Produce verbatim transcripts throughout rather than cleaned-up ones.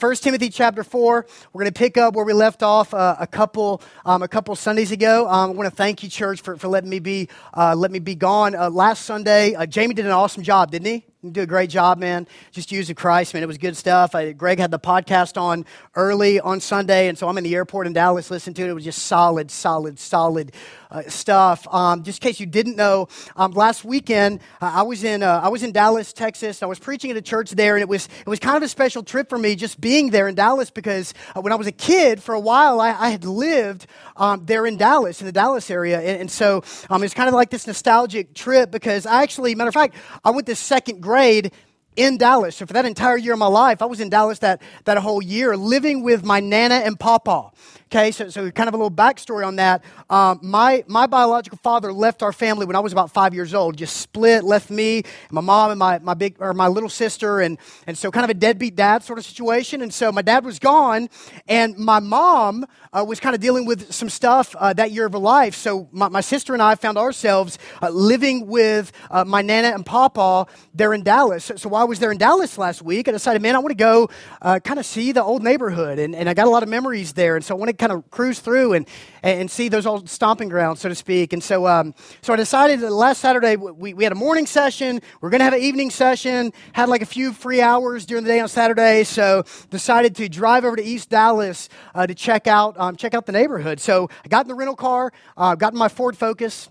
First Timothy chapter four. We're going to pick up where we left off uh, a couple um, a couple Sundays ago. Um, I want to thank you, church, for, for letting me be uh, let me be gone. Uh, last Sunday, uh, Jamie did an awesome job, didn't he? You did a great job, man. Just using Christ, man. It was good stuff. I, Greg had the podcast on early on Sunday, and so I'm in the airport in Dallas listening to it. It was just solid, solid, solid uh, stuff. Um, just in case you didn't know, um, last weekend uh, I was in uh, I was in Dallas, Texas. I was preaching at a church there, and it was it was kind of a special trip for me just being there in Dallas because uh, when I was a kid, for a while, I, I had lived um, there in Dallas, in the Dallas area, and, and so um, it's kind of like this nostalgic trip because I actually, matter of fact, I went to second grade. grade in Dallas. So for that entire year of my life, I was in Dallas that, that whole year living with my Nana and Papa. Okay, so, so kind of a little backstory on that. Um, my my biological father left our family when I was about five years old, just split, left me, and my mom and my my big or my little sister, and and so kind of a deadbeat dad sort of situation. And so my dad was gone, and my mom uh, was kind of dealing with some stuff uh, that year of her life. So my, my sister and I found ourselves uh, living with uh, my Nana and Papa there in Dallas. So, so while I was there in Dallas last week, I decided, man, I want to go uh, kind of see the old neighborhood, and, and I got a lot of memories there, and so I want to kind of cruise through and and see those old stomping grounds, so to speak. And so um, so I decided that last Saturday, we, we had a morning session. We're going to have an evening session. Had like a few free hours during the day on Saturday, so decided to drive over to East Dallas uh, to check out um, check out the neighborhood. So I got in the rental car, uh, got in my Ford Focus.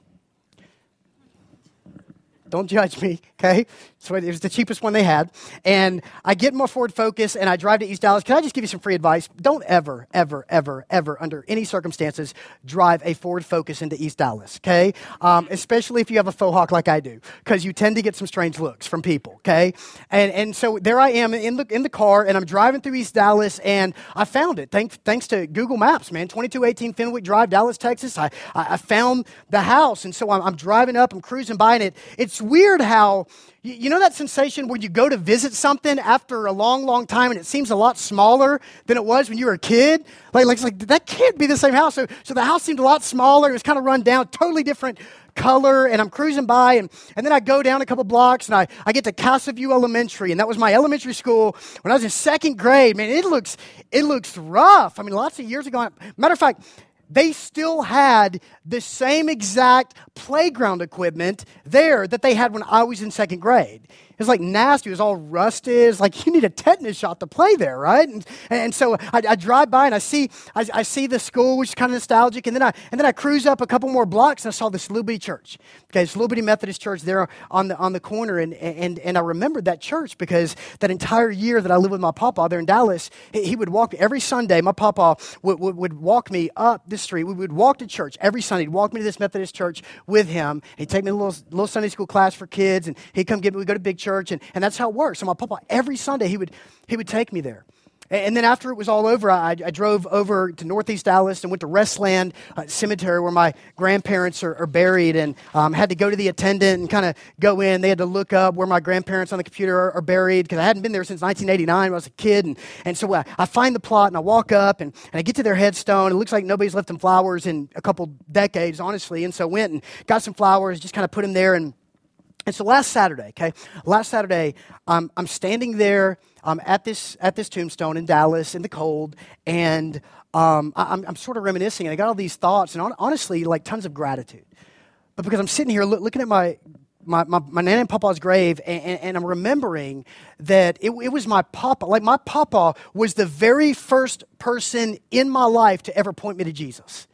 Don't judge me, okay? So it was the cheapest one they had. And I get in my Ford Focus, and I drive to East Dallas. Can I just give you some free advice? Don't ever, ever, ever, ever, under any circumstances, drive a Ford Focus into East Dallas, okay? Um, especially if you have a faux hawk like I do, because you tend to get some strange looks from people, okay? And and so there I am in the in the car, and I'm driving through East Dallas, and I found it. Thanks, thanks to Google Maps, man. twenty-two eighteen Fenwick Drive, Dallas, Texas. I, I, I found the house, and so I'm, I'm driving up, I'm cruising by, and it, it's weird how... You know that sensation where you go to visit something after a long, long time and it seems a lot smaller than it was when you were a kid? Like, like, it's like that can't be the same house. So, so the house seemed a lot smaller. It was kind of run down, totally different color. And I'm cruising by, and, and then I go down a couple blocks, and I, I get to Casa View Elementary, and that was my elementary school when I was in second grade. Man, it looks it looks rough. I mean, lots of years ago. Matter of fact, they still had the same exact playground equipment there that they had when I was in second grade. It was like nasty. It was all rusted. It's like you need a tetanus shot to play there, right? And, and so I, I drive by and I see I, I see the school, which is kind of nostalgic. And then I and then I cruise up a couple more blocks and I saw this little bitty church. Okay, this little bitty Methodist church there on the on the corner. And and and I remembered that church because that entire year that I lived with my papa there in Dallas, he, he would walk me every Sunday. My papa would, would would walk me up this street. We would walk to church every Sunday. He'd walk me to this Methodist church with him. He'd take me to a little little Sunday school class for kids, and he'd come get me. We'd go to big church. And, and that's how it works. So my papa, every Sunday, he would he would take me there. And, and then after it was all over, I, I drove over to Northeast Dallas and went to Restland uh, Cemetery where my grandparents are, are buried, and um, had to go to the attendant and kind of go in. They had to look up where my grandparents on the computer are, are buried because I hadn't been there since nineteen eighty-nine when I was a kid. And, and so I, I find the plot, and I walk up, and, and I get to their headstone. It looks like nobody's left them flowers in a couple decades, honestly. And so went and got some flowers, just kind of put them there. And And so last Saturday, okay, last Saturday, um, I'm standing there um, at this at this tombstone in Dallas in the cold, and um, I, I'm, I'm sort of reminiscing, and I got all these thoughts, and on, honestly, like tons of gratitude. But because I'm sitting here look, looking at my my my, my Nana and Papa's grave, and, and, and I'm remembering that it, it was my Papa, like my Papa was the very first person in my life to ever point me to Jesus,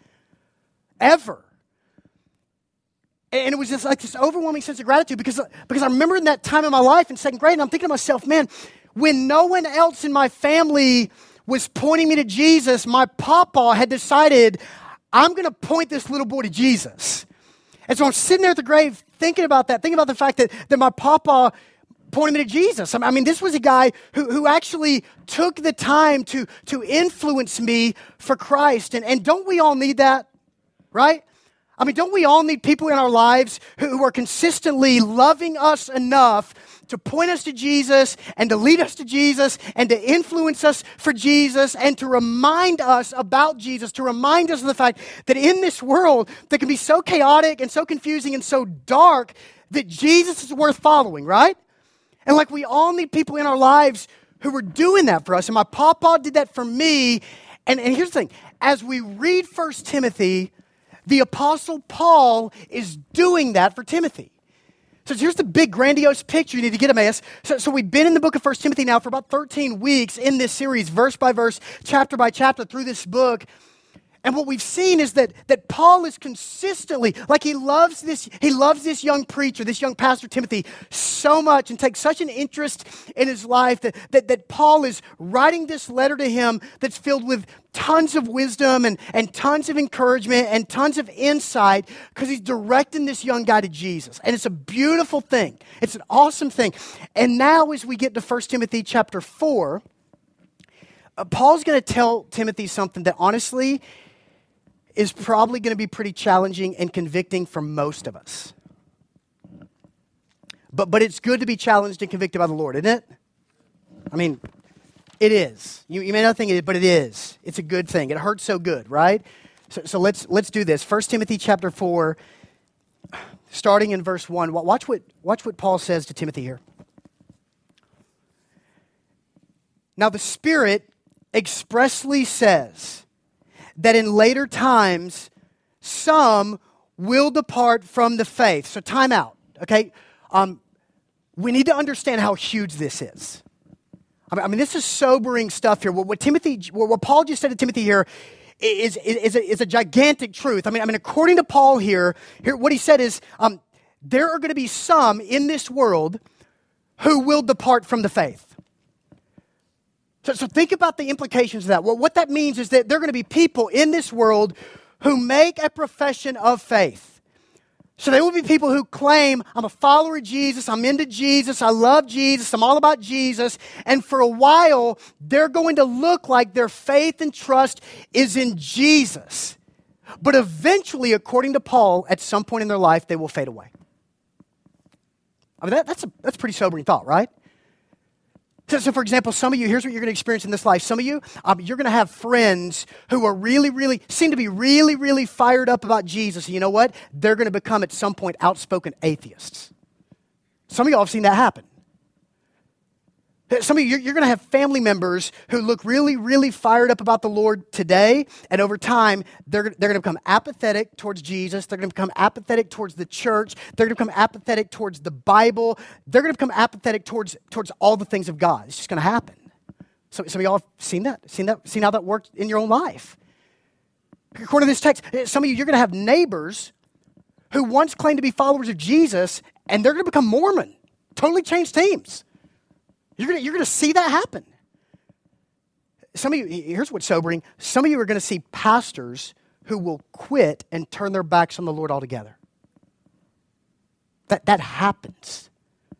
ever. And it was just like this overwhelming sense of gratitude because, because I remember in that time in my life in second grade, and I'm thinking to myself, man, when no one else in my family was pointing me to Jesus, my papa had decided, I'm going to point this little boy to Jesus. And so I'm sitting there at the grave thinking about that, thinking about the fact that, that my papa pointed me to Jesus. I mean, this was a guy who, who actually took the time to, to influence me for Christ. And, and don't we all need that, right? I mean, don't we all need people in our lives who, who are consistently loving us enough to point us to Jesus and to lead us to Jesus and to influence us for Jesus and to remind us about Jesus, to remind us of the fact that in this world that can be so chaotic and so confusing and so dark that Jesus is worth following, right? And like we all need people in our lives who were doing that for us. And my papa did that for me. And, and here's the thing. As we read First Timothy, the Apostle Paul is doing that for Timothy. So here's the big grandiose picture you need to get, Emmaus. So, so we've been in the book of First Timothy now for about thirteen weeks in this series, verse by verse, chapter by chapter through this book. And what we've seen is that, that Paul is consistently, like he loves this, he loves this young preacher, this young pastor Timothy so much and takes such an interest in his life that, that, that Paul is writing this letter to him that's filled with tons of wisdom and, and tons of encouragement and tons of insight because he's directing this young guy to Jesus. And it's a beautiful thing. It's an awesome thing. And now as we get to First Timothy chapter four, uh, Paul's going to tell Timothy something that honestly is probably going to be pretty challenging and convicting for most of us. But but it's good to be challenged and convicted by the Lord, isn't it? I mean, it is. You, you may not think it is, but it is. It's a good thing. It hurts so good, right? So, so let's let's do this. First Timothy chapter four, starting in verse one. Watch what, watch what Paul says to Timothy here. Now the Spirit expressly says that in later times, some will depart from the faith. So time out, okay? Um, we need to understand how huge this is. I mean, I mean this is sobering stuff here. What, what Timothy, what Paul just said to Timothy here is, is, is, a, is a gigantic truth. I mean, I mean, according to Paul here, here what he said is, um, there are going to be some in this world who will depart from the faith. So, so think about the implications of that. Well, what that means is that there are going to be people in this world who make a profession of faith. So there will be people who claim, I'm a follower of Jesus, I'm into Jesus, I love Jesus, I'm all about Jesus. And for a while, they're going to look like their faith and trust is in Jesus. But eventually, according to Paul, at some point in their life, they will fade away. I mean, that, that's a that's a pretty sobering thought, right? So, so, for example, some of you, here's what you're going to experience in this life. Some of you, um, you're going to have friends who are really, really, seem to be really, really fired up about Jesus. And you know what? They're going to become, at some point, outspoken atheists. Some of y'all have seen that happen. Some of you, you're, you're going to have family members who look really, really fired up about the Lord today, and over time, they're, they're going to become apathetic towards Jesus. They're going to become apathetic towards the church. They're going to become apathetic towards the Bible. They're going to become apathetic towards, towards all the things of God. It's just going to happen. So, some of y'all have seen that, seen that, seen how that worked in your own life. According to this text, some of you, you're going to have neighbors who once claimed to be followers of Jesus, and they're going to become Mormon, totally change teams. You're going you're to see that happen. Some of you, here's what's sobering. Some of you are going to see pastors who will quit and turn their backs on the Lord altogether. That, that happens.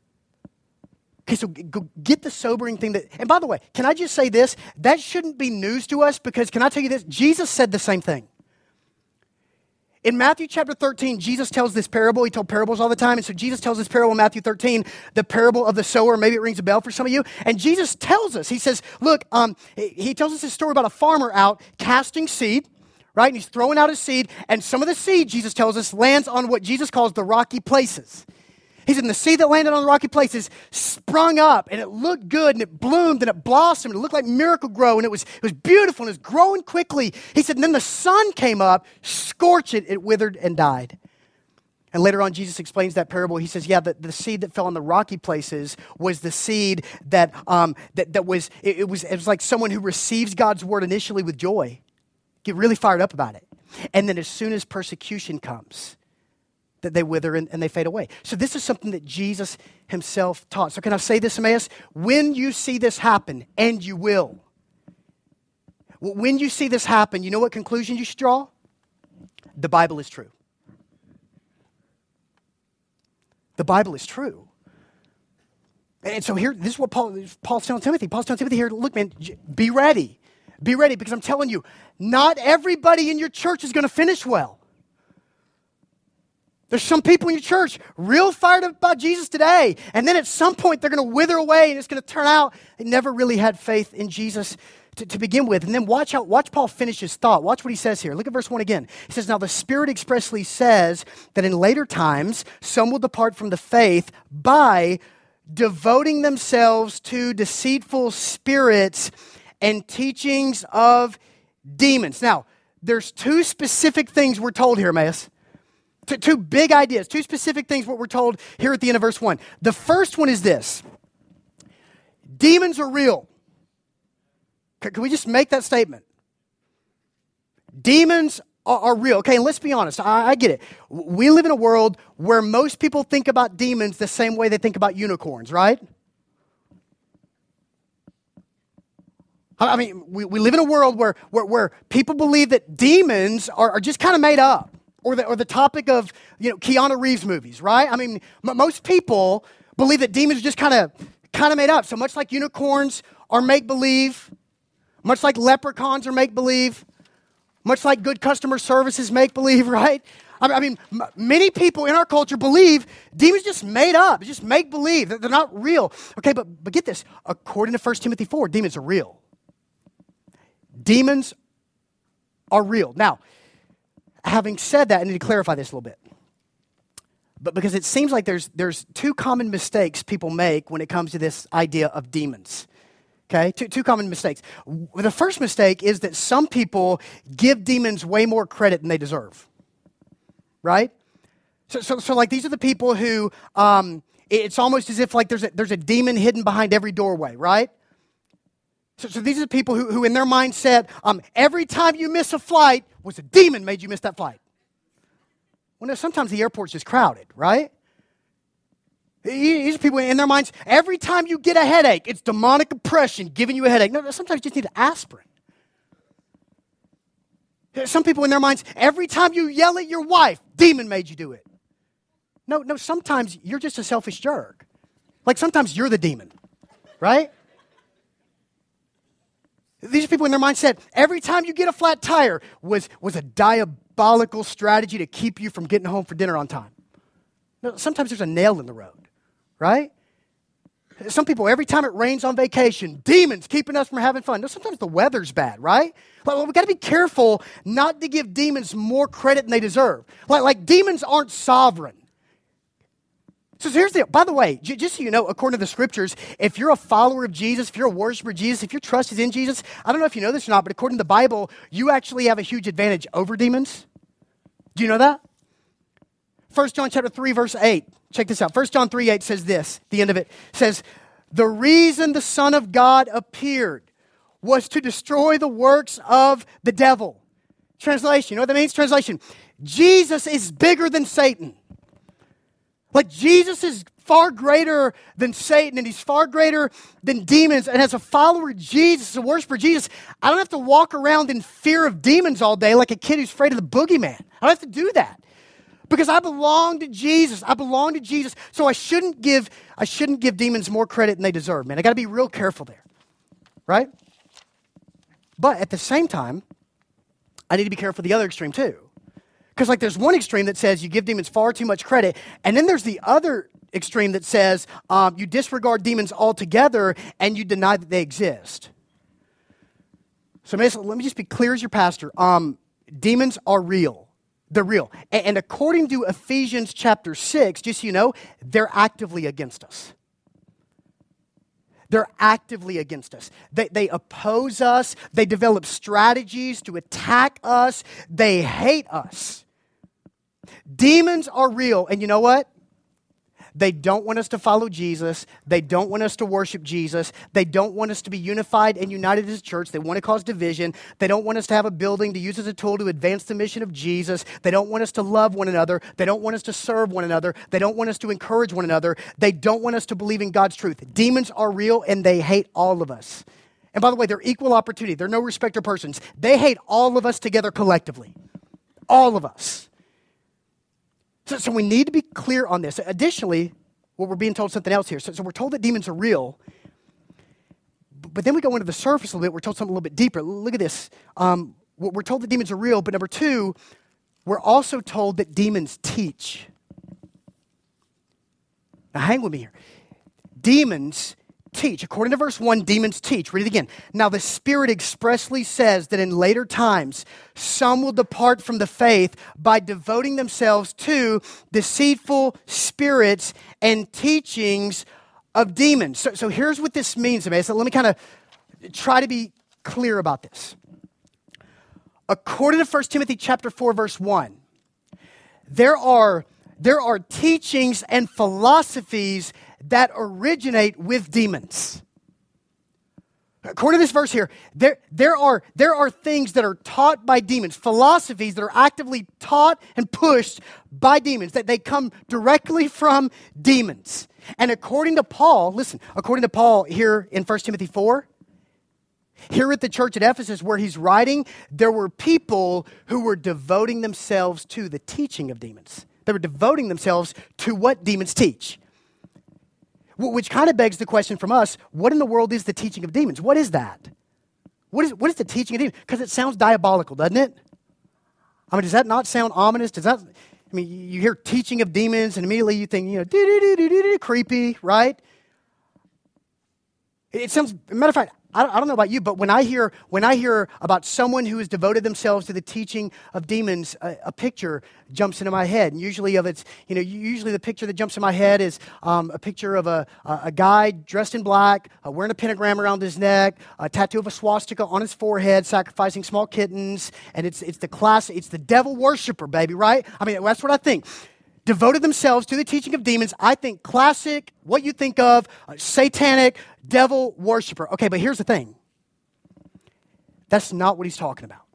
Okay, so go get the sobering thing that, and by the way, can I just say this? That shouldn't be news to us because, can I tell you this? Jesus said the same thing. In Matthew chapter thirteen, Jesus tells this parable. He told parables all the time. And so Jesus tells this parable in Matthew thirteen, the parable of the sower. Maybe it rings a bell for some of you. And Jesus tells us, he says, look, um, he tells us this story about a farmer out casting seed, right? And he's throwing out his seed. And some of the seed, Jesus tells us, lands on what Jesus calls the rocky places. He said, and the seed that landed on the rocky places sprung up, and it looked good, and it bloomed, and it blossomed. It looked like Miracle-Gro, and it was, it was beautiful, and it was growing quickly. He said, and then the sun came up, scorched it, it withered and died. And later on, Jesus explains that parable. He says, yeah, the, the seed that fell on the rocky places was the seed that um, that, that was, it, it was, it was like someone who receives God's word initially with joy, get really fired up about it. And then as soon as persecution comes, that they wither and, and they fade away. So this is something that Jesus himself taught. So can I say this, Emmaus? When you see this happen, and you will, when you see this happen, you know what conclusion you should draw? The Bible is true. The Bible is true. And so here, this is what Paul, Paul's telling Timothy. Paul's telling Timothy here, look, man, be ready. Be ready, because I'm telling you, not everybody in your church is going to finish well. There's some people in your church real fired up about Jesus today, and then at some point they're going to wither away, and it's going to turn out they never really had faith in Jesus to, to begin with. And then watch how watch Paul finish his thought. Watch what he says here. Look at verse one again. He says, now the Spirit expressly says that in later times some will depart from the faith by devoting themselves to deceitful spirits and teachings of demons. Now, there's two specific things we're told here, Emmaus. Two, two big ideas, two specific things what we're told here at the end of verse one. The first one is this. Demons are real. Can, can we just make that statement? Demons are, are real. Okay, and let's be honest. I, I get it. We live in a world where most people think about demons the same way they think about unicorns, right? I mean, we, we live in a world where, where, where people believe that demons are, are just kind of made up, or the, or the topic of, you know, Keanu Reeves movies, right? I mean, m- most people believe that demons are just kind of kind of made up. So much like unicorns are make-believe, much like leprechauns are make-believe, much like good customer service is make-believe, right? I, I mean, m- many people in our culture believe demons just made up, just make-believe, they're, they're not real. Okay, but, but get this, according to First Timothy four, demons are real. Demons are real. Now, having said that, I need to clarify this a little bit. But because it seems like there's there's two common mistakes people make when it comes to this idea of demons. Okay? Two, two common mistakes. The first mistake is that some people give demons way more credit than they deserve. Right? So, so, so like these are the people who, um, it's almost as if like there's a, there's a demon hidden behind every doorway, right? So, so these are the people who, who in their mindset, um, every time you miss a flight was a demon made you miss that flight. Well, no, sometimes the airport's just crowded, right? These are people in their minds, every time you get a headache, it's demonic oppression giving you a headache. No, sometimes you just need an aspirin. Some people in their minds, every time you yell at your wife, demon made you do it. No, no, sometimes you're just a selfish jerk. Like sometimes you're the demon, right? These are people in their mindset, every time you get a flat tire was, was a diabolical strategy to keep you from getting home for dinner on time. No, sometimes there's a nail in the road, right? Some people, every time it rains on vacation, demons keeping us from having fun. No, sometimes the weather's bad, right? Like, well, we got to be careful not to give demons more credit than they deserve. Like, like demons aren't sovereign. So here's the, by the way, j- just so you know, according to the scriptures, if you're a follower of Jesus, if you're a worshiper of Jesus, if your trust is in Jesus, I don't know if you know this or not, but according to the Bible, you actually have a huge advantage over demons. Do you know that? First John chapter three, verse eight. Check this out. First John three, eight says this, the end of it says, the reason the Son of God appeared was to destroy the works of the devil. Translation, you know what that means? Translation, Jesus is bigger than Satan. Like Jesus is far greater than Satan, and he's far greater than demons. And as a follower of Jesus, a worshiper of Jesus, I don't have to walk around in fear of demons all day like a kid who's afraid of the boogeyman. I don't have to do that. Because I belong to Jesus. I belong to Jesus. So I shouldn't give, I shouldn't give demons more credit than they deserve, man. I got to be real careful there. Right? But at the same time, I need to be careful the other extreme too. Because like there's one extreme that says you give demons far too much credit, and then there's the other extreme that says um, you disregard demons altogether and you deny that they exist. So let me just be clear as your pastor. Um, demons are real. They're real. And, and according to Ephesians chapter six, just so you know, they're actively against us. They're actively against us. They, they oppose us. They develop strategies to attack us. They hate us. Demons are real, and you know what? They don't want us to follow Jesus. They don't want us to worship Jesus. They don't want us to be unified and united as a church. They want to cause division. They don't want us to have a building to use as a tool to advance the mission of Jesus. They don't want us to love one another. They don't want us to serve one another. They don't want us to encourage one another. They don't want us to believe in God's truth. Demons are real, and they hate all of us. And by the way, they're equal opportunity. They're no respecter of persons. They hate all of us together collectively. All of us. So, so we need to be clear on this. Additionally, well, we're being told something else here. So, so we're told that demons are real, but then we go into the surface a little bit. We're told something a little bit deeper. Look at this. Um, we're told that demons are real, but number two, we're also told that demons teach. Now hang with me here. Demons teach. According to verse one, demons teach. Read it again. Now the Spirit expressly says that in later times, some will depart from the faith by devoting themselves to deceitful spirits and teachings of demons. So, so here's what this means to me. So let me kind of try to be clear about this. According to First Timothy chapter four, verse one, there are, there are teachings and philosophies that originate with demons. According to this verse here, there, there, are, there are things that are taught by demons, philosophies that are actively taught and pushed by demons, that they come directly from demons. And according to Paul, listen, according to Paul here in First Timothy four, here at the church at Ephesus where he's writing, there were people who were devoting themselves to the teaching of demons. They were devoting themselves to what demons teach. Which kind of begs the question from us, what in the world is the teaching of demons? What is that? What is, what is the teaching of demons? Because it sounds diabolical, doesn't it? I mean, does that not sound ominous? Does that, I mean, you hear teaching of demons and immediately you think, you know, doo-doo-doo-doo-doo, creepy, right? It sounds, matter of fact, I don't, I don't know about you, but when I hear when I hear about someone who has devoted themselves to the teaching of demons, a, a picture jumps into my head. And usually, of it's you know, usually the picture that jumps in my head is um, a picture of a, a a guy dressed in black, uh, wearing a pentagram around his neck, a tattoo of a swastika on his forehead, sacrificing small kittens, and it's it's the class, it's the devil worshiper, baby, right? I mean, that's what I think. Devoted themselves to the teaching of demons. I think classic, what you think of, uh, satanic, devil worshiper. Okay, but here's the thing. That's not what he's talking about.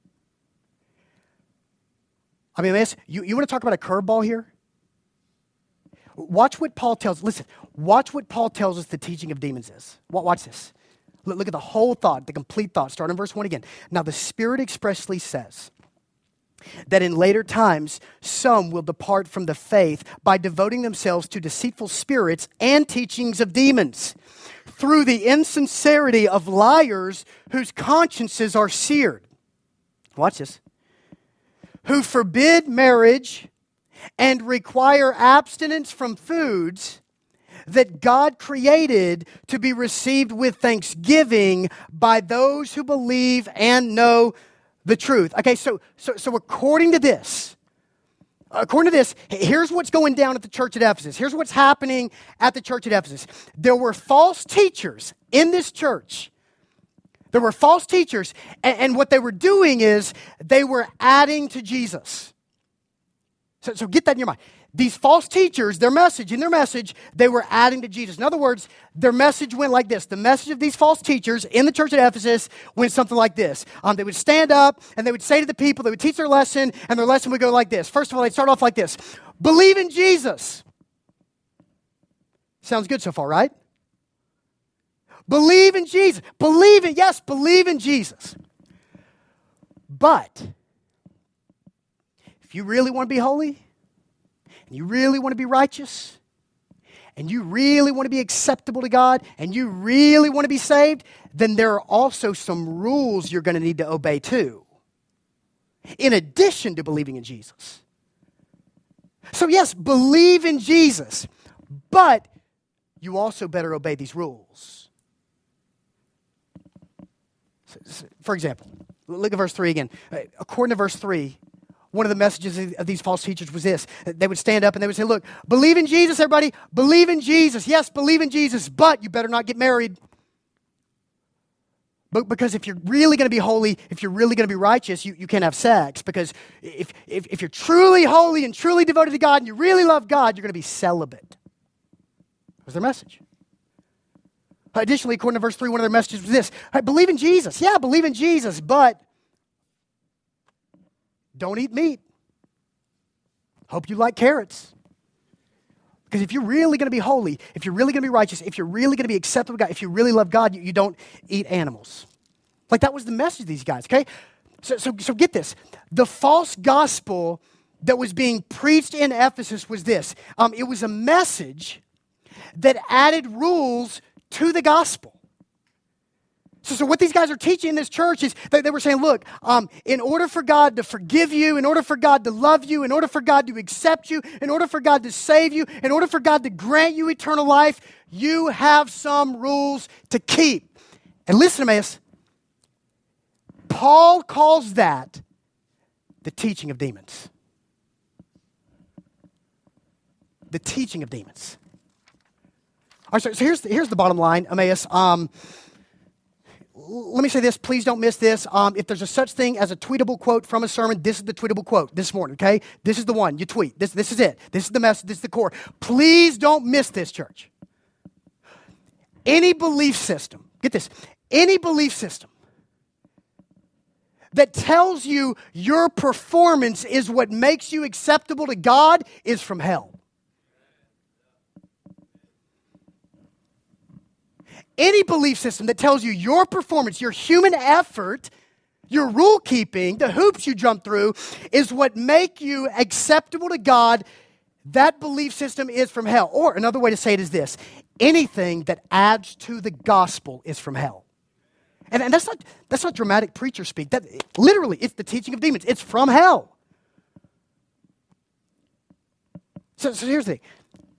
I mean, you, you want to talk about a curveball here? Watch what Paul tells, listen, watch what Paul tells us the teaching of demons is. Watch this. Look, look at the whole thought, the complete thought. Start in verse one again. Now the Spirit expressly says that in later times, some will depart from the faith by devoting themselves to deceitful spirits and teachings of demons, through the insincerity of liars whose consciences are seared. Watch this. Who forbid marriage and require abstinence from foods that God created to be received with thanksgiving by those who believe and know the truth. Okay, so, so, so according to this, according to this, here's what's going down at the church at Ephesus. Here's what's happening at the church at Ephesus. There were false teachers in this church. There were false teachers, and, and what they were doing is they were adding to Jesus. So, so get that in your mind. These false teachers, their message, in their message, they were adding to Jesus. In other words, their message went like this. The message of these false teachers in the church at Ephesus went something like this. Um, they would stand up and they would say to the people, they would teach their lesson, and their lesson would go like this. First of all, they'd start off like this. Believe in Jesus. Sounds good so far, right? Believe in Jesus. Believe in, yes, believe in Jesus. But if you really want to be holy, and you really want to be righteous, and you really want to be acceptable to God, and you really want to be saved, then there are also some rules you're going to need to obey too, in addition to believing in Jesus. So yes, believe in Jesus, but you also better obey these rules. For example, look at verse three again. According to verse three, one of the messages of these false teachers was this. They would stand up and they would say, look, believe in Jesus, everybody. Believe in Jesus. Yes, believe in Jesus, but you better not get married. But because if you're really going to be holy, if you're really going to be righteous, you, you can't have sex. Because if, if, if you're truly holy and truly devoted to God and you really love God, you're going to be celibate. That was their message. Additionally, according to verse three, one of their messages was this. Hey, believe in Jesus. Yeah, believe in Jesus, but don't eat meat. Hope you like carrots. Because if you're really going to be holy, if you're really going to be righteous, if you're really going to be acceptable to God, if you really love God, you, you don't eat animals. Like that was the message of these guys, okay? So, so, so get this. The false gospel that was being preached in Ephesus was this. Um, it was a message that added rules to the gospel. So, so what these guys are teaching in this church is they, they were saying, look, um, in order for God to forgive you, in order for God to love you, in order for God to accept you, in order for God to save you, in order for God to grant you eternal life, you have some rules to keep. And listen to me, Paul calls that the teaching of demons. The teaching of demons. All right, so, so here's, the, here's the bottom line, Emmaus. Um, let me say this. Please don't miss this. Um, if there's a such thing as a tweetable quote from a sermon, this is the tweetable quote this morning, okay? This is the one you tweet. This, this is it. This is the message. This is the core. Please don't miss this, church. Any belief system, get this, any belief system that tells you your performance is what makes you acceptable to God is from hell. Any belief system that tells you your performance, your human effort, your rule keeping, the hoops you jump through, is what make you acceptable to God, that belief system is from hell. Or another way to say it is this: anything that adds to the gospel is from hell. And, and that's not that's not dramatic preacher speak. That literally, it's the teaching of demons. It's from hell. So, so here's the thing.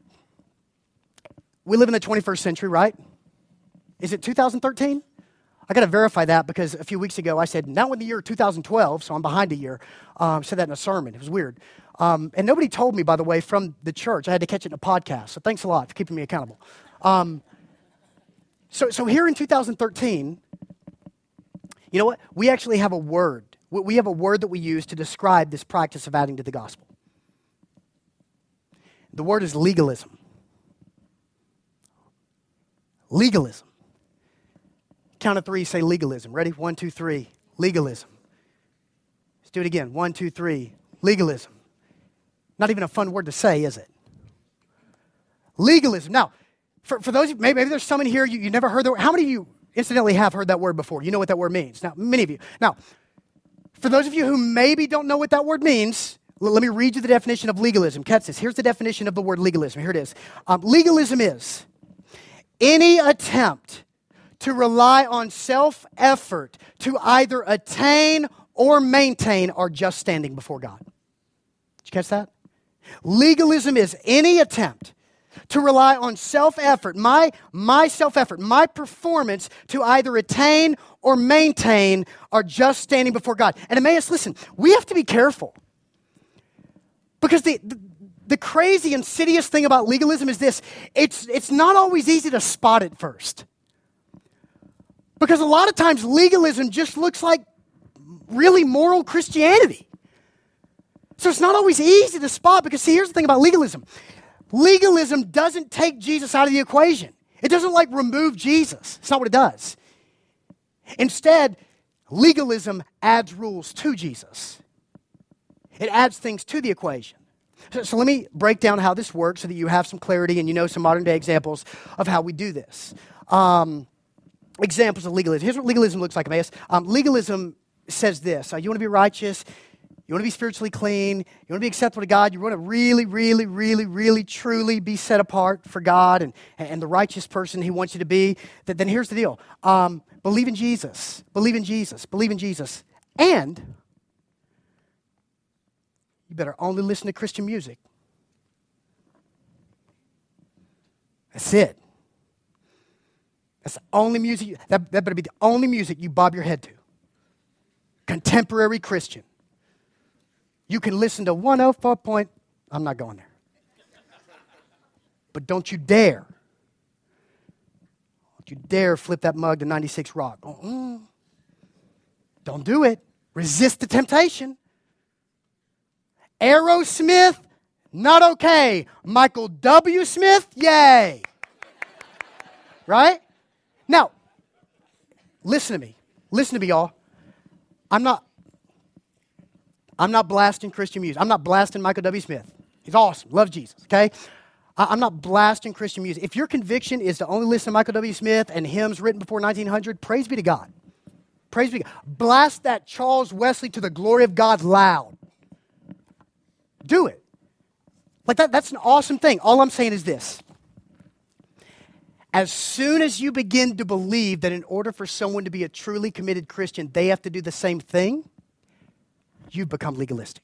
We live in the twenty-first century, right? Is it two thousand thirteen? I got to verify that because a few weeks ago I said, now in the year two thousand twelve, so I'm behind a year. Um, said that in a sermon. It was weird. Um, and nobody told me, by the way, from the church. I had to catch it in a podcast. So thanks a lot for keeping me accountable. Um, so, so here in two thousand thirteen, you know what? We actually have a word. We have a word that we use to describe this practice of adding to the gospel. The word is legalism. Legalism. Count of three, say legalism. Ready? One, two, three. Legalism. Let's do it again. One, two, three. Legalism. Not even a fun word to say, is it? Legalism. Now, for, for those of you, maybe, maybe there's some in here, you, you never heard the word. How many of you incidentally have heard that word before? You know what that word means. Now, many of you. Now, for those of you who maybe don't know what that word means, l- let me read you the definition of legalism. Catch this. Here's the definition of the word legalism. Here it is. Um, legalism is any attempt to rely on self-effort to either attain or maintain our just standing before God. Did you catch that? Legalism is any attempt to rely on self-effort, my, my self-effort, my performance to either attain or maintain our just standing before God. And Emmaus, listen, we have to be careful. Because the, the, the crazy, insidious thing about legalism is this: it's, it's not always easy to spot it first. Because a lot of times legalism just looks like really moral Christianity. So it's not always easy to spot, because see, here's the thing about legalism. Legalism doesn't take Jesus out of the equation. It doesn't like remove Jesus. It's not what it does. Instead, legalism adds rules to Jesus. It adds things to the equation. So, so let me break down how this works so that you have some clarity and you know some modern day examples of how we do this. Um, Examples of legalism. Here's what legalism looks like, Emmaus. Um, legalism says this: uh, you want to be righteous, you want to be spiritually clean, you want to be acceptable to God, you want to really, really, really, really, truly be set apart for God and, and the righteous person He wants you to be. Then, then here's the deal. Um, believe in Jesus. Believe in Jesus. Believe in Jesus. And you better only listen to Christian music. That's it. That's the only music, you, that, that better be the only music you bob your head to. Contemporary Christian. You can listen to one oh four point, I'm not going there. But don't you dare, don't you dare flip that mug to ninety-six Rock. Uh-uh. Don't do it. Resist the temptation. Aerosmith, not okay. Michael W. Smith, yay. Right? Now, listen to me. Listen to me, y'all. I'm not, I'm not blasting Christian music. I'm not blasting Michael W. Smith. He's awesome. Love Jesus, okay? I, I'm not blasting Christian music. If your conviction is to only listen to Michael W. Smith and hymns written before nineteen hundred, praise be to God. Praise be to God. Blast that Charles Wesley to the glory of God loud. Do it. Like that, that's an awesome thing. All I'm saying is this. As soon as you begin to believe that in order for someone to be a truly committed Christian, they have to do the same thing, you've become legalistic.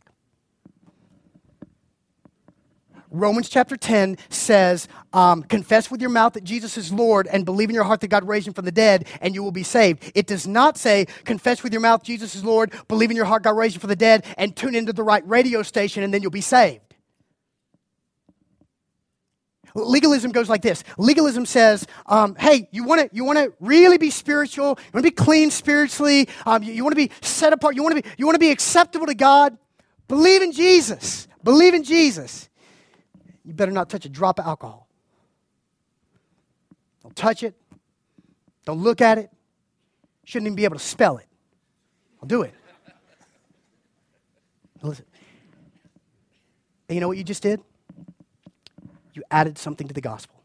Romans chapter ten says, um, confess with your mouth that Jesus is Lord and believe in your heart that God raised Him from the dead and you will be saved. It does not say, confess with your mouth Jesus is Lord, believe in your heart God raised Him from the dead, and tune into the right radio station and then you'll be saved. Legalism goes like this. Legalism says, um, hey, you want to you want to really be spiritual, you want to be clean spiritually, um, you, you want to be set apart, you want to be you want to be acceptable to God. Believe in Jesus. Believe in Jesus. You better not touch a drop of alcohol. Don't touch it. Don't look at it. Shouldn't even be able to spell it. I'll do it. Listen. And you know what you just did? You added something to the gospel.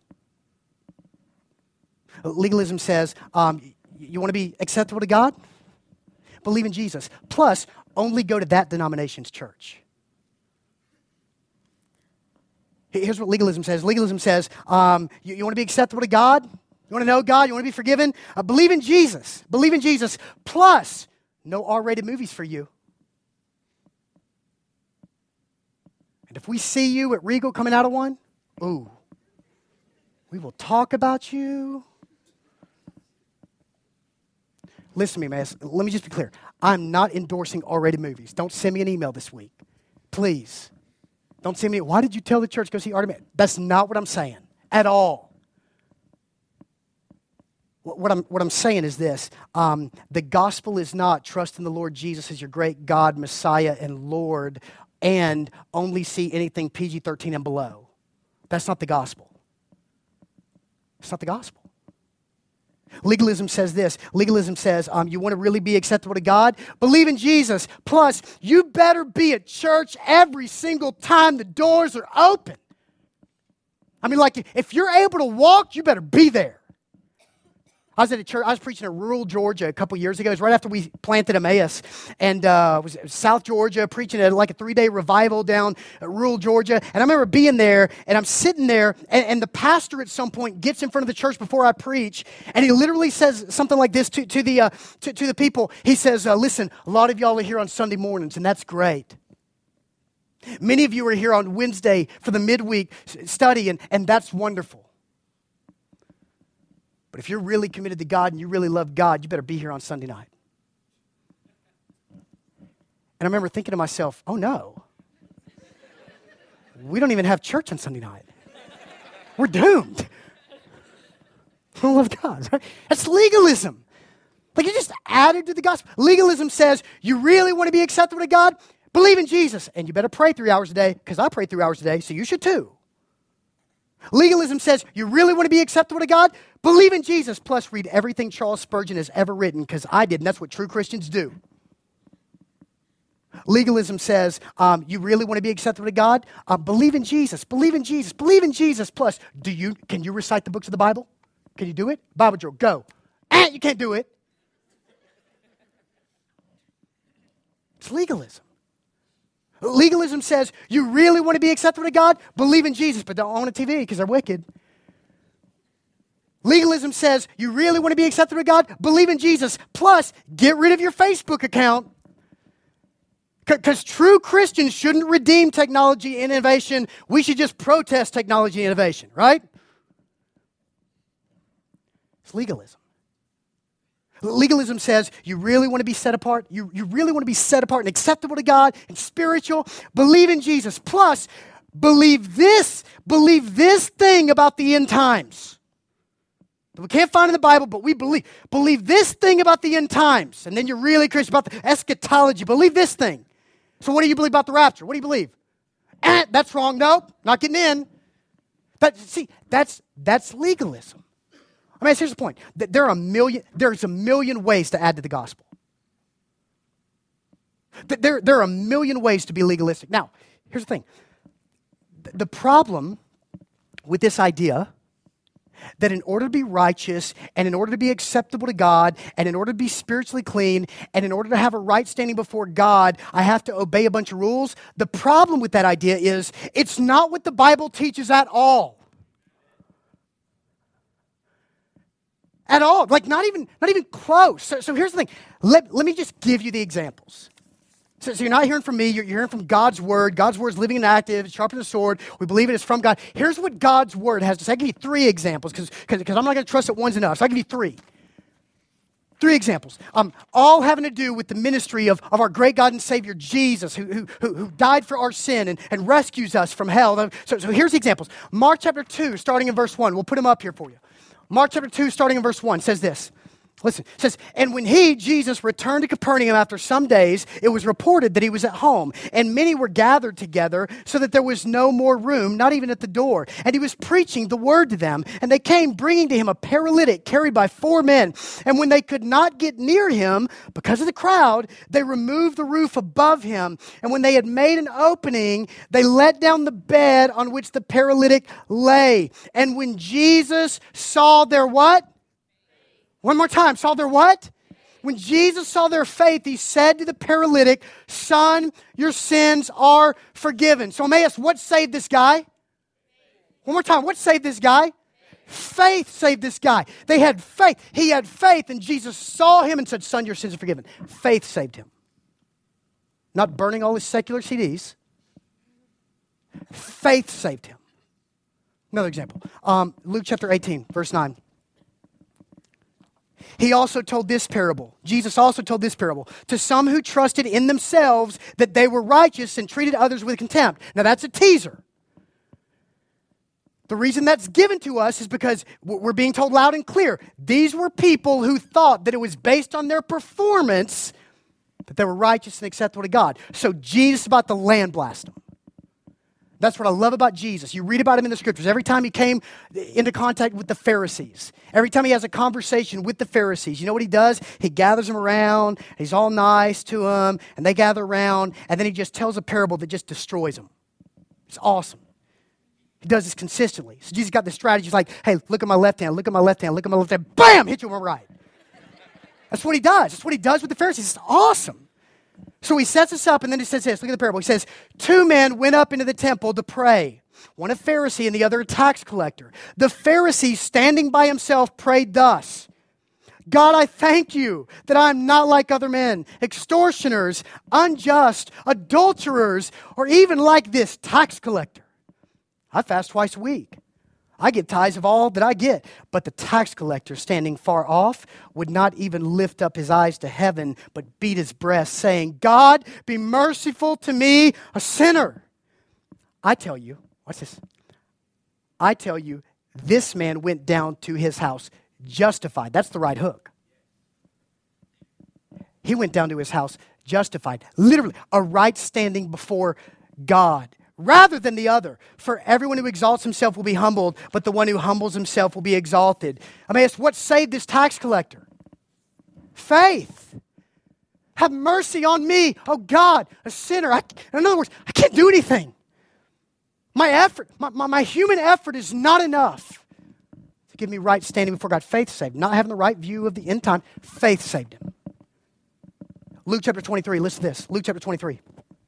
Legalism says, um, you want to be acceptable to God? Believe in Jesus. Plus, only go to that denomination's church. Here's what legalism says. Legalism says, um, you, you want to be acceptable to God? You want to know God? You want to be forgiven? Uh, believe in Jesus. Believe in Jesus. Plus, no R-rated movies for you. And if we see you at Regal coming out of one, ooh, we will talk about you. Listen to me, man. Let me just be clear. I'm not endorsing R-rated movies. Don't send me an email this week. Please. Don't send me, why did you tell the church to go see R-rated? That's not what I'm saying at all. What I'm, what I'm saying is this. Um, the gospel is not trust in the Lord Jesus as your great God, Messiah, and Lord, and only see anything P G thirteen and below. That's not the gospel. It's not the gospel. Legalism says this. Legalism says, um, you want to really be acceptable to God? Believe in Jesus. Plus, you better be at church every single time the doors are open. I mean, like, if you're able to walk, you better be there. I was at a church, I was preaching in rural Georgia a couple years ago. It was right after we planted Emmaus. And uh, it was South Georgia, preaching at like a three-day revival down rural Georgia. And I remember being there, and I'm sitting there, and, and the pastor at some point gets in front of the church before I preach, and he literally says something like this to, to, the, uh, to, to the people. He says, uh, listen, a lot of y'all are here on Sunday mornings, and that's great. Many of you are here on Wednesday for the midweek study, and, and that's wonderful. But if you're really committed to God and you really love God, you better be here on Sunday night. And I remember thinking to myself, oh no, we don't even have church on Sunday night. We're doomed. I don't love God, right? That's legalism. Like you just added to the gospel. Legalism says you really want to be acceptable to God? Believe in Jesus. And you better pray three hours a day, because I pray three hours a day, so you should too. Legalism says you really want to be acceptable to God? Believe in Jesus. Plus, read everything Charles Spurgeon has ever written, because I did, and that's what true Christians do. Legalism says um, you really want to be acceptable to God? Uh, believe in Jesus. Believe in Jesus. Believe in Jesus. Plus, do you can you recite the books of the Bible? Can you do it? Bible drill, go. Ah, you can't do it. It's legalism. Legalism says you really want to be acceptable to God? Believe in Jesus, but don't own a T V because they're wicked. Legalism says you really want to be acceptable to God? Believe in Jesus. Plus, get rid of your Facebook account. Because true Christians shouldn't redeem technology and innovation. We should just protest technology and innovation, right? It's legalism. Legalism says you really want to be set apart. You, you really want to be set apart and acceptable to God and spiritual. Believe in Jesus. Plus, believe this, believe this thing about the end times that we can't find in the Bible, but we believe. Believe this thing about the end times. And then you're really Christian about the eschatology. Believe this thing. So what do you believe about the rapture? What do you believe? Eh, that's wrong. Nope, not getting in. That, see, that's that's legalism. I mean, here's the point. There are a million, there's a million ways to add to the gospel. There, there are a million ways to be legalistic. Now, here's the thing. The problem with this idea that in order to be righteous and in order to be acceptable to God and in order to be spiritually clean and in order to have a right standing before God, I have to obey a bunch of rules. The problem with that idea is it's not what the Bible teaches at all. At all, like not even not even close. So, so here's the thing. Let, let me just give you the examples. So, so you're not hearing from me. You're, you're hearing from God's word. God's word is living and active. It's sharper than a sword. We believe it is from God. Here's what God's word has to say. I'll give you three examples because because I'm not going to trust that one's enough. So I'll give you three. Three examples, um, all having to do with the ministry of, of our great God and Savior, Jesus, who, who, who who died for our sin and, and rescues us from hell. So, so here's the examples. Mark chapter two, starting in verse one. We'll put them up here for you. Mark chapter two, starting in verse one, says this. Listen, it says, and when he, Jesus, returned to Capernaum after some days, it was reported that he was at home, and many were gathered together so that there was no more room, not even at the door. And he was preaching the word to them, and they came bringing to him a paralytic carried by four men. And when they could not get near him because of the crowd, they removed the roof above him. And when they had made an opening, they let down the bed on which the paralytic lay. And when Jesus saw their what? One more time, saw their what? When Jesus saw their faith, he said to the paralytic, son, your sins are forgiven. So Emmaus, what saved this guy? One more time, what saved this guy? Faith saved this guy. They had faith. He had faith, and Jesus saw him and said, son, your sins are forgiven. Faith saved him. Not burning all his secular C Ds. Faith saved him. Another example. Um, Luke chapter eighteen, verse nine. He also told this parable. Jesus also told this parable to some who trusted in themselves that they were righteous and treated others with contempt. Now that's a teaser. The reason that's given to us is because we're being told loud and clear. These were people who thought that it was based on their performance that they were righteous and acceptable to God. So Jesus is about to land blast them. That's what I love about Jesus. You read about him in the scriptures. Every time he came into contact with the Pharisees, every time he has a conversation with the Pharisees, you know what he does? He gathers them around, he's all nice to them, and they gather around, and then he just tells a parable that just destroys them. It's awesome. He does this consistently. So Jesus got this strategy. He's like, hey, look at my left hand, look at my left hand, look at my left hand. Bam! Hit you with my right. That's what he does. That's what he does with the Pharisees. It's awesome. So he sets us up, and then he says this. Look at the parable. He says, two men went up into the temple to pray. One a Pharisee and the other a tax collector. The Pharisee, standing by himself, prayed thus. God, I thank you that I am not like other men, extortioners, unjust, adulterers, or even like this tax collector. I fast twice a week. I get tithes of all that I get. But the tax collector, standing far off, would not even lift up his eyes to heaven, but beat his breast, saying, God, be merciful to me, a sinner. I tell you, watch this. I tell you, this man went down to his house justified. That's the right hook. He went down to his house justified. Literally, a right standing before God. Rather than the other. For everyone who exalts himself will be humbled, but the one who humbles himself will be exalted. I mean, what saved this tax collector? Faith. Have mercy on me, oh God, a sinner. I, in other words, I can't do anything. My effort, my, my, my human effort is not enough to give me right standing before God. Faith saved him. Not having the right view of the end time, faith saved him. Luke chapter twenty-three, listen to this. Luke chapter twenty-three.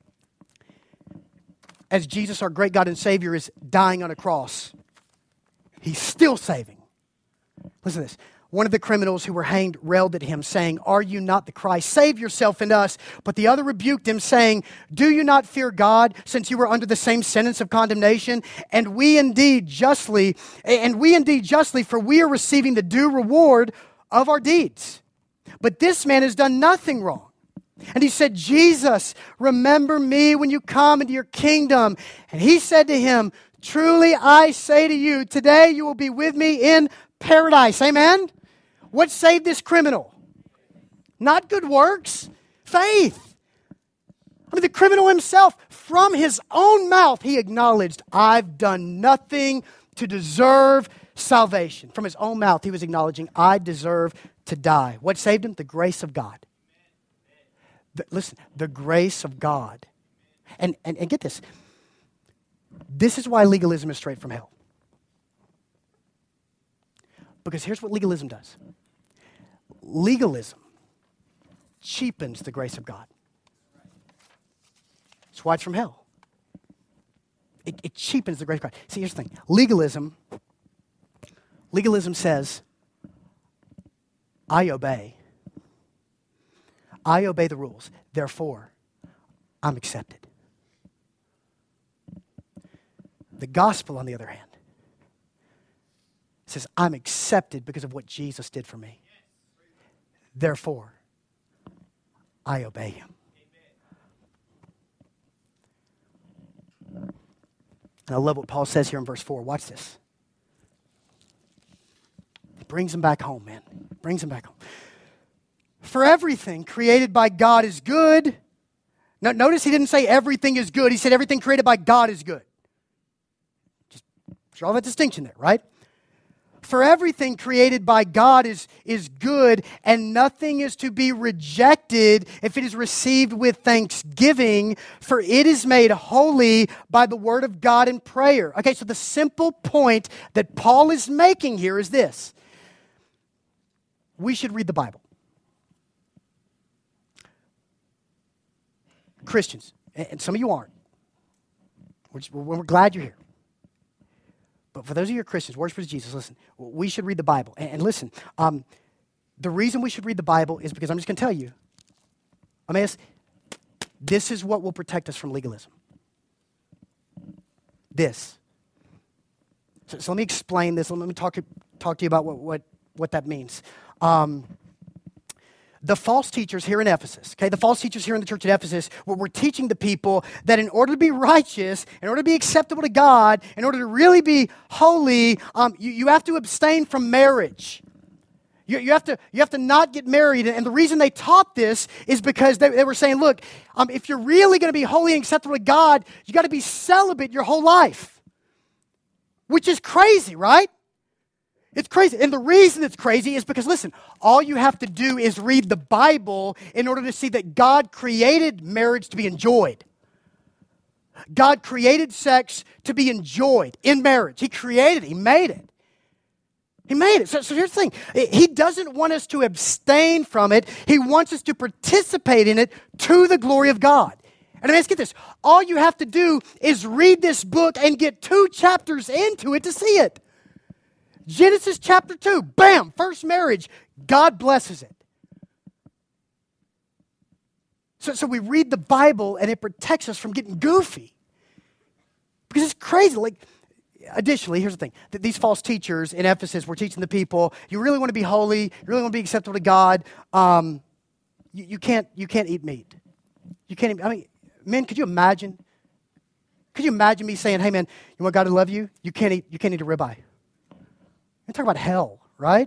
As Jesus, our great God and Savior, is dying on a cross, he's still saving. Listen to this. One of the criminals who were hanged railed at him, saying, are you not the Christ? Save yourself and us. But the other rebuked him, saying, do you not fear God, since you were under the same sentence of condemnation? And we indeed justly, and we indeed justly, for we are receiving the due reward of our deeds. But this man has done nothing wrong. And he said, Jesus, remember me when you come into your kingdom. And he said to him, truly I say to you, today you will be with me in paradise. Amen? What saved this criminal? Not good works, faith. I mean, the criminal himself, from his own mouth, he acknowledged, I've done nothing to deserve salvation. From his own mouth, he was acknowledging, I deserve to die. What saved him? The grace of God. The, listen, the grace of God. And, and, and get this. This is why legalism is straight from hell. Because here's what legalism does. Legalism cheapens the grace of God. That's why it's from hell. It, it cheapens the grace of God. See, here's the thing. Legalism, legalism says, I obey. I obey the rules. Therefore, I'm accepted. The gospel, on the other hand, says I'm accepted because of what Jesus did for me. Therefore, I obey him. And I love what Paul says here in verse four. Watch this. He brings him back home, man. Brings him back home. For everything created by God is good. Now, notice he didn't say everything is good. He said everything created by God is good. Just draw that distinction there, right? For everything created by God is, is good, and nothing is to be rejected if it is received with thanksgiving, for it is made holy by the word of God in prayer. Okay, so the simple point that Paul is making here is this. We should read the Bible. Christians, and some of you aren't. We're, just, we're, we're glad you're here. But for those of you who are Christians, worshipers of Jesus, listen, we should read the Bible. And, and listen, um, the reason we should read the Bible is because I'm just going to tell you, I mean, this is what will protect us from legalism. This. So, so let me explain this. Let me talk to, talk to you about what, what, what that means. Um, The false teachers here in Ephesus, okay, the false teachers here in the church at Ephesus were, were teaching the people that in order to be righteous, in order to be acceptable to God, in order to really be holy, um, you, you have to abstain from marriage. You, you, have to, you have to not get married. And the reason they taught this is because they, they were saying, look, um, if you're really going to be holy and acceptable to God, you got to be celibate your whole life. Which is crazy, right? It's crazy. And the reason it's crazy is because, listen, all you have to do is read the Bible in order to see that God created marriage to be enjoyed. God created sex to be enjoyed in marriage. He created it. He made it. He made it. So, so here's the thing. He doesn't want us to abstain from it. He wants us to participate in it to the glory of God. And I mean, let's get this. All you have to do is read this book and get two chapters into it to see it. Genesis chapter two, bam, first marriage, God blesses it. So, so we read the Bible and it protects us from getting goofy. Because it's crazy. Like, additionally, here's the thing. That these false teachers in Ephesus were teaching the people, you really want to be holy, you really want to be acceptable to God, um, you, you, can't, you can't eat meat. You can't eat, I mean, men, could you imagine? Could you imagine me saying, hey man, you want God to love you? You can't eat, you can't eat a ribeye. We're talking about hell, right?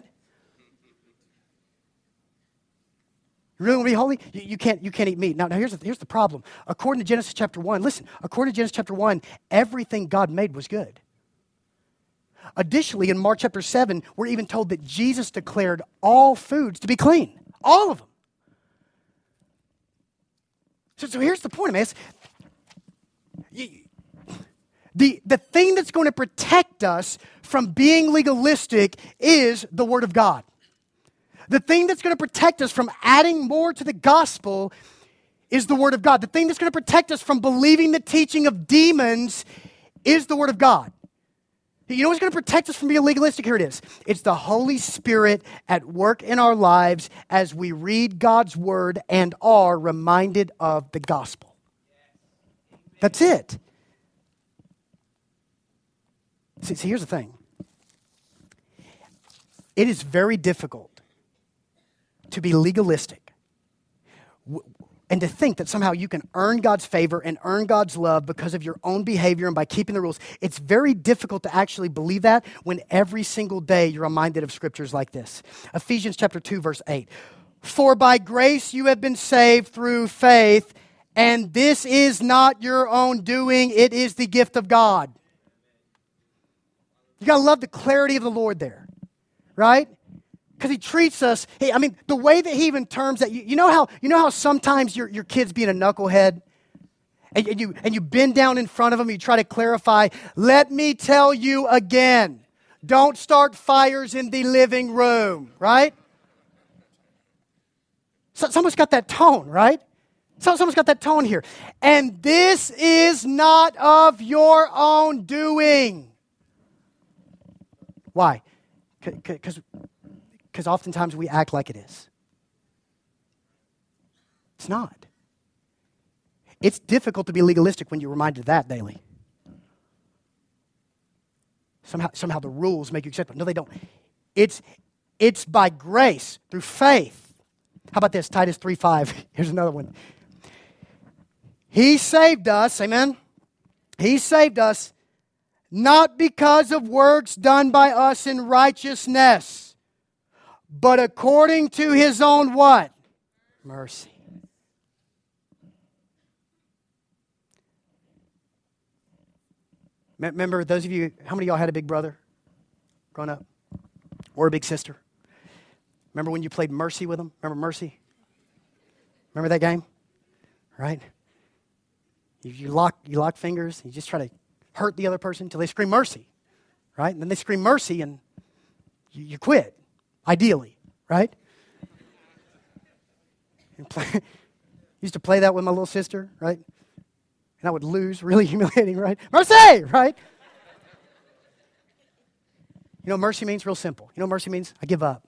You really want to be holy? You, you can't, you can't eat meat. Now, now here's, the, here's the problem. According to Genesis chapter one, listen, according to Genesis chapter one, everything God made was good. Additionally, in Mark chapter seven, we're even told that Jesus declared all foods to be clean. All of them. So, so here's the point, man. It's, you, The, the thing that's going to protect us from being legalistic is the Word of God. The thing that's going to protect us from adding more to the gospel is the Word of God. The thing that's going to protect us from believing the teaching of demons is the Word of God. You know what's going to protect us from being legalistic? Here it is. It's the Holy Spirit at work in our lives as we read God's Word and are reminded of the gospel. That's it. See, see, here's the thing. It is very difficult to be legalistic and to think that somehow you can earn God's favor and earn God's love because of your own behavior and by keeping the rules. It's very difficult to actually believe that when every single day you're reminded of scriptures like this. Ephesians chapter two, verse eight. For by grace you have been saved through faith, and this is not your own doing, it is the gift of God. You got to love the clarity of the Lord there, right? Because he treats us, hey, I mean, the way that he even terms that, you, you know how you know how sometimes your, your kid's being a knucklehead? And, and, you, and you bend down in front of them, you try to clarify, let me tell you again, don't start fires in the living room, right? So, someone's got that tone, right? So, someone's got that tone here. And this is not of your own doing. Why? Because because oftentimes we act like it is. It's not. It's difficult to be legalistic when you're reminded of that daily. Somehow, somehow the rules make you acceptable. No, they don't. It's, it's by grace, through faith. How about this? Titus three five. Here's another one. He saved us, amen? He saved us not because of works done by us in righteousness, but according to his own what? Mercy. Remember, those of you, how many of y'all had a big brother growing up? Or a big sister? Remember when you played Mercy with them? Remember Mercy? Remember that game? Right? You, you lock you lock fingers, and you just try to hurt the other person until they scream mercy. Right? And then they scream mercy and you, you quit. Ideally. Right? And play, used to play that with my little sister, right? And I would lose, really humiliating, right? Mercy, right? You know, mercy means real simple. You know what mercy means? I give up.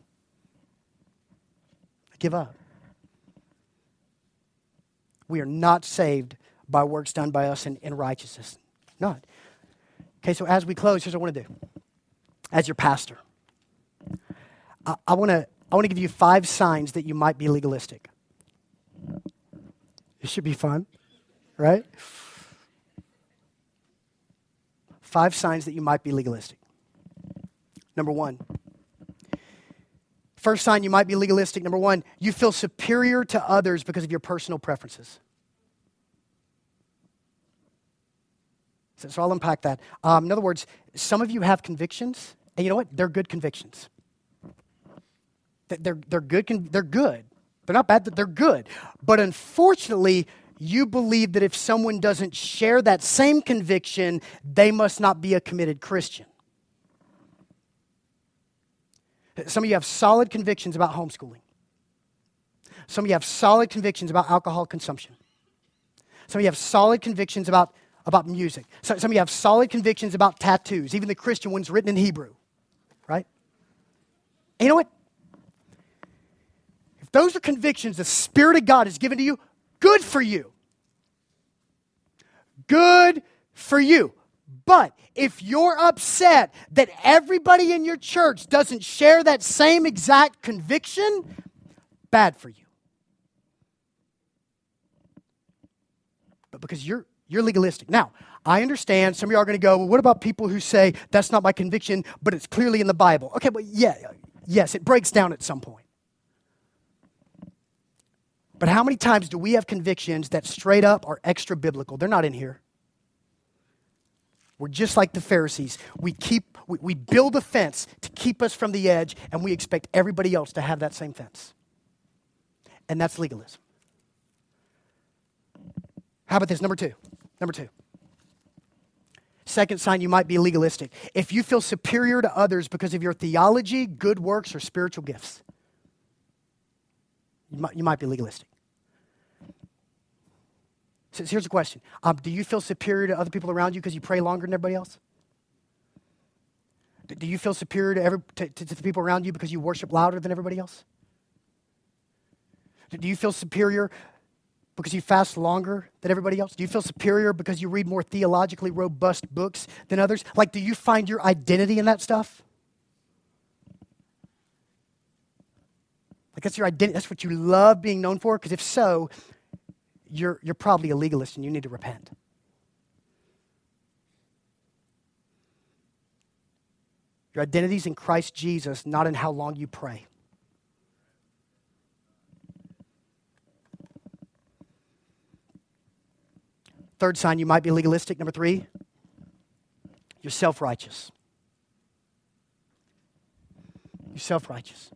I give up. We are not saved by works done by us in, in righteousness. Not. Okay, so as we close, here's what I want to do. As your pastor, I, I want to I want to give you five signs that you might be legalistic. It should be fun, right? Five signs that you might be legalistic. Number one. First sign you might be legalistic. Number one, you feel superior to others because of your personal preferences. So, so I'll unpack that. Um, in other words, some of you have convictions, and you know what? They're good convictions. They're, they're good. They're good. They're not bad. They're good. But unfortunately, you believe that if someone doesn't share that same conviction, they must not be a committed Christian. Some of you have solid convictions about homeschooling. Some of you have solid convictions about alcohol consumption. Some of you have solid convictions about, about music. So, some of you have solid convictions about tattoos, even the Christian ones written in Hebrew, right? And you know what? If those are convictions the Spirit of God has given to you, good for you. Good for you. But if you're upset that everybody in your church doesn't share that same exact conviction, bad for you. But because you're you're legalistic. Now, I understand some of you are going to go, well, what about people who say, that's not my conviction, but it's clearly in the Bible? Okay, well, yeah, yes, it breaks down at some point. But how many times do we have convictions that straight up are extra biblical? They're not in here. We're just like the Pharisees. We keep, we, we build a fence to keep us from the edge, and we expect everybody else to have that same fence. And that's legalism. How about this? Number two. Number two. Second sign you might be legalistic. If you feel superior to others because of your theology, good works, or spiritual gifts, you might, you might be legalistic. So here's the question. Um, do you feel superior to other people around you because you pray longer than everybody else? Do you feel superior to, every, to, to, to the people around you because you worship louder than everybody else? Do you feel superior because you fast longer than everybody else? Do you feel superior because you read more theologically robust books than others? Like, do you find your identity in that stuff? Like, that's your identity. That's what you love being known for? Because if so, you're, you're probably a legalist and you need to repent. Your identity's in Christ Jesus, not in how long you pray. Third sign you might be legalistic. Number three, you're self-righteous. You're self-righteous.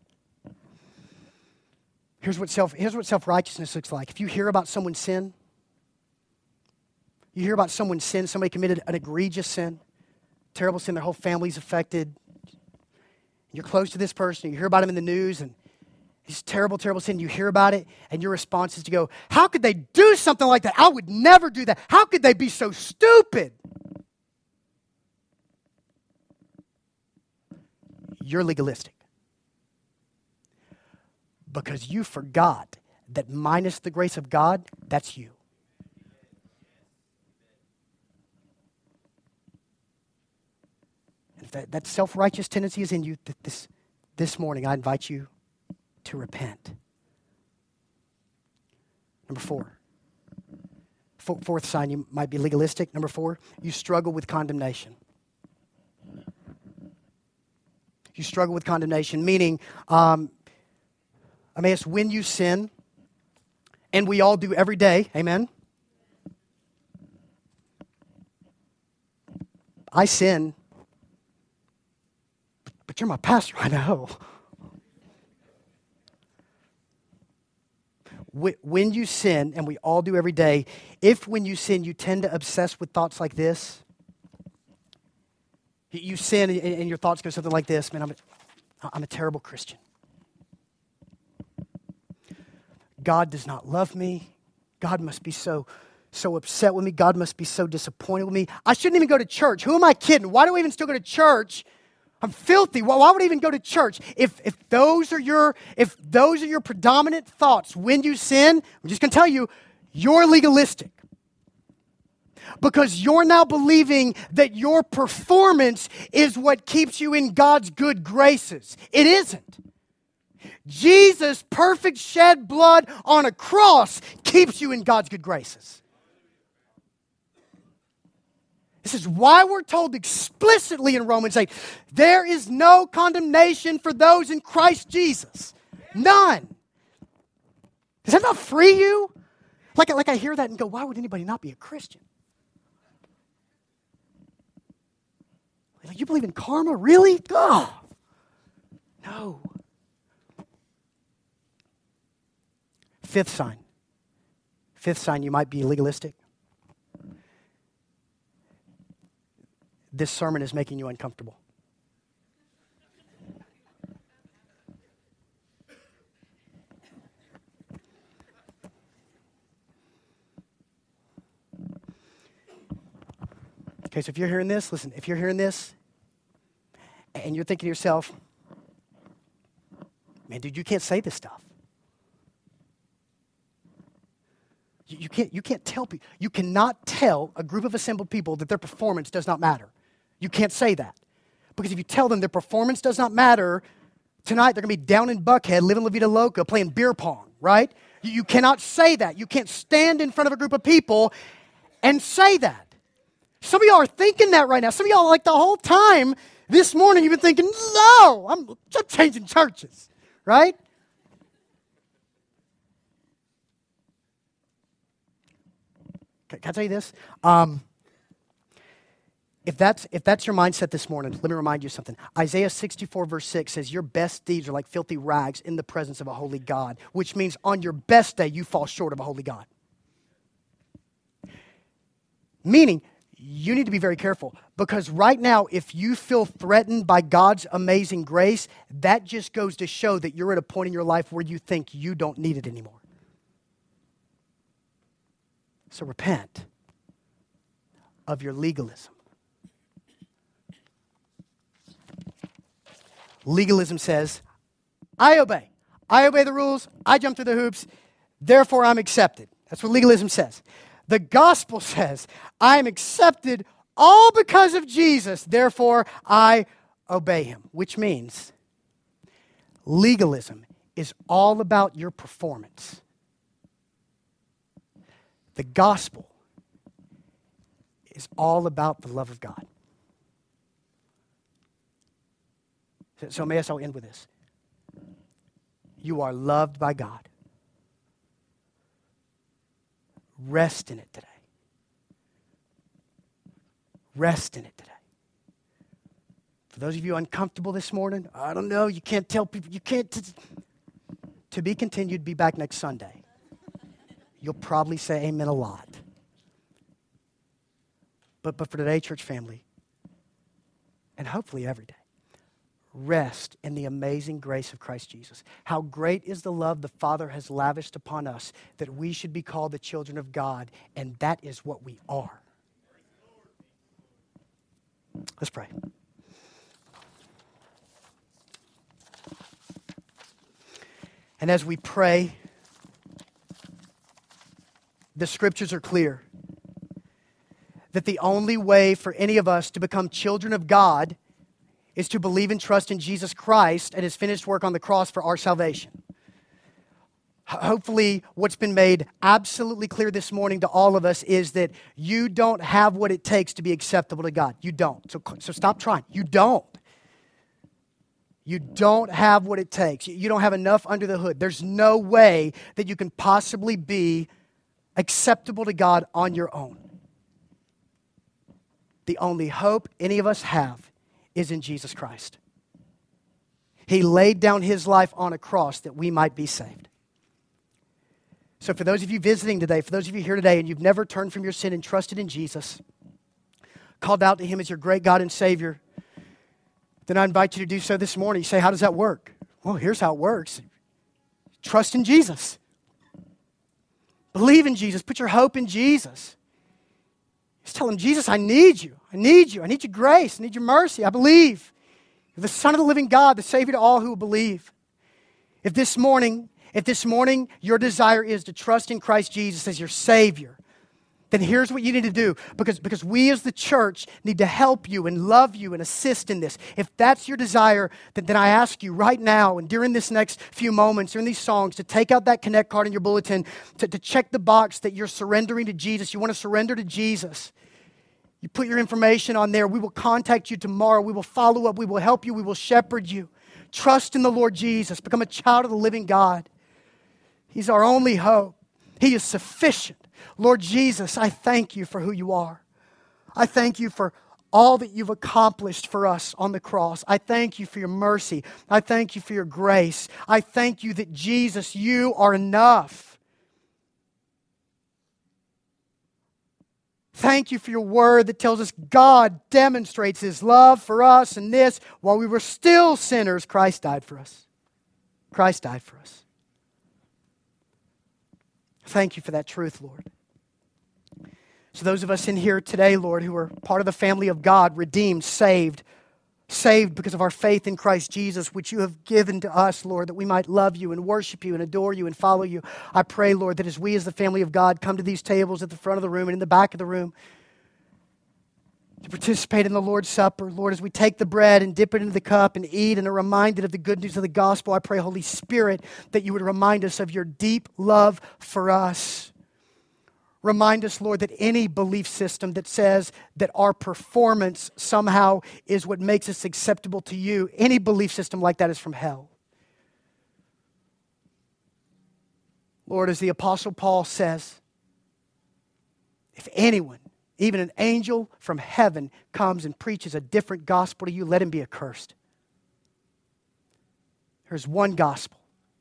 Here's what self, here's what self-righteousness looks like. If you hear about someone's sin, you hear about someone's sin, somebody committed an egregious sin, terrible sin, their whole family's affected. You're close to this person, you hear about him in the news, and he's terrible, terrible sin. You hear about it, and your response is to go, how could they do something like that? I would never do that. How could they be so stupid? You're legalistic. Because you forgot that minus the grace of God, that's you. And if that, that self-righteous tendency is in you, this, this morning I invite you to repent. Number four. Fourth sign, you might be legalistic. Number four, you struggle with condemnation. You struggle with condemnation, meaning, um, Emmaus, when you sin, and we all do every day, amen? I sin, but you're my pastor, I know. When you sin, and we all do every day, if when you sin you tend to obsess with thoughts like this, you sin and your thoughts go something like this, man, I'm a, I'm a terrible Christian. God does not love me. God must be so, so upset with me. God must be so disappointed with me. I shouldn't even go to church. Who am I kidding? Why do I even still go to church? I'm filthy. Why, why would I even go to church? If if those are your if those are your predominant thoughts when you sin, I'm just going to tell you, you're legalistic. Because you're now believing that your performance is what keeps you in God's good graces. It isn't. Jesus' perfect shed blood on a cross keeps you in God's good graces. This is why we're told explicitly in Romans eight, there is no condemnation for those in Christ Jesus. None. Does that not free you? Like, like I hear that and go, why would anybody not be a Christian? Like, you believe in karma? Really? Oh, no. Fifth sign. Fifth sign, you might be legalistic. This sermon is making you uncomfortable. Okay, so if you're hearing this, listen, if you're hearing this and you're thinking to yourself, man, dude, you can't say this stuff. You, you can't, you can't tell people, you cannot tell a group of assembled people that their performance does not matter. You can't say that. Because if you tell them their performance does not matter, tonight they're going to be down in Buckhead, living La Vida Loca, playing beer pong, right? You, you cannot say that. You can't stand in front of a group of people and say that. Some of y'all are thinking that right now. Some of y'all, like the whole time this morning, you've been thinking, no, I'm, I'm changing churches, right? Can, can I tell you this? Um, If that's, if that's your mindset this morning, let me remind you something. Isaiah sixty-four verse six says, your best deeds are like filthy rags in the presence of a holy God, which means on your best day, you fall short of a holy God. Meaning, you need to be very careful, because right now, if you feel threatened by God's amazing grace, that just goes to show that you're at a point in your life where you think you don't need it anymore. So repent of your legalism. Legalism says, I obey. I obey the rules. I jump through the hoops. Therefore, I'm accepted. That's what legalism says. The gospel says, I am accepted all because of Jesus. Therefore, I obey him. Which means legalism is all about your performance. The gospel is all about the love of God. So may I so end with this. You are loved by God. Rest in it today. Rest in it today. For those of you uncomfortable this morning, I don't know, you can't tell people, you can't. T- to be continued, be back next Sunday. You'll probably say amen a lot. But, but for today, church family, and hopefully every day, rest in the amazing grace of Christ Jesus. How great is the love the Father has lavished upon us that we should be called the children of God, and that is what we are. Let's pray. And as we pray, the scriptures are clear that the only way for any of us to become children of God is to believe and trust in Jesus Christ and his finished work on the cross for our salvation. Hopefully, what's been made absolutely clear this morning to all of us is that you don't have what it takes to be acceptable to God. You don't. So, so stop trying. You don't. You don't have what it takes. You don't have enough under the hood. There's no way that you can possibly be acceptable to God on your own. The only hope any of us have is in Jesus Christ. He laid down his life on a cross that we might be saved. So for those of you visiting today, for those of you here today, and you've never turned from your sin and trusted in Jesus, called out to him as your great God and Savior, then I invite you to do so this morning. You say, how does that work? Well, here's how it works. Trust in Jesus. Believe in Jesus. Put your hope in Jesus. Just tell him, Jesus, I need you. I need you. I need your grace. I need your mercy. I believe. You're the Son of the living God, the Savior to all who will believe. If this morning... If this morning your desire is to trust in Christ Jesus as your Savior, then here's what you need to do. Because, because we as the church need to help you and love you and assist in this. If that's your desire, then, then I ask you right now and during this next few moments, during these songs, to take out that Connect card in your bulletin, to, to check the box that you're surrendering to Jesus. You want to surrender to Jesus. You put your information on there. We will contact you tomorrow. We will follow up. We will help you. We will shepherd you. Trust in the Lord Jesus. Become a child of the living God. He's our only hope. He is sufficient. Lord Jesus, I thank you for who you are. I thank you for all that you've accomplished for us on the cross. I thank you for your mercy. I thank you for your grace. I thank you that Jesus, you are enough. Thank you for your word that tells us God demonstrates his love for us, and this, while we were still sinners, Christ died for us. Christ died for us. Thank you for that truth, Lord. So those of us in here today, Lord, who are part of the family of God, redeemed, saved, saved because of our faith in Christ Jesus, which you have given to us, Lord, that we might love you and worship you and adore you and follow you. I pray, Lord, that as we as the family of God come to these tables at the front of the room and in the back of the room to participate in the Lord's Supper, Lord, as we take the bread and dip it into the cup and eat and are reminded of the good news of the gospel, I pray, Holy Spirit, that you would remind us of your deep love for us. Remind us, Lord, that any belief system that says that our performance somehow is what makes us acceptable to you, any belief system like that is from hell. Lord, as the Apostle Paul says, if anyone, even an angel from heaven, comes and preaches a different gospel to you, let him be accursed. There's one gospel.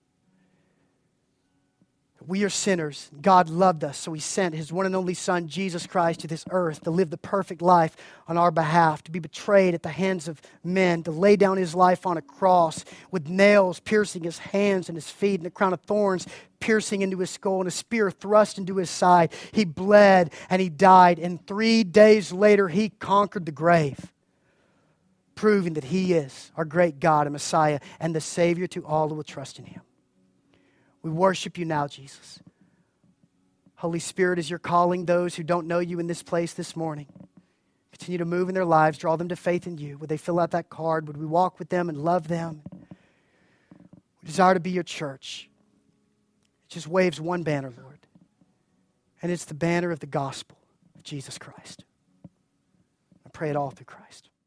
We are sinners. God loved us, so he sent his one and only Son, Jesus Christ, to this earth to live the perfect life on our behalf, to be betrayed at the hands of men, to lay down his life on a cross with nails piercing his hands and his feet and a crown of thorns piercing into his skull and a spear thrust into his side. He bled and he died, and three days later he conquered the grave, proving that he is our great God and Messiah and the Savior to all who will trust in him. We worship you now, Jesus. Holy Spirit, as you're calling those who don't know you in this place this morning, continue to move in their lives, draw them to faith in you. Would they fill out that card? Would we walk with them and love them? We desire to be your church. It just waves one banner, Lord, and it's the banner of the gospel of Jesus Christ. I pray it all through Christ.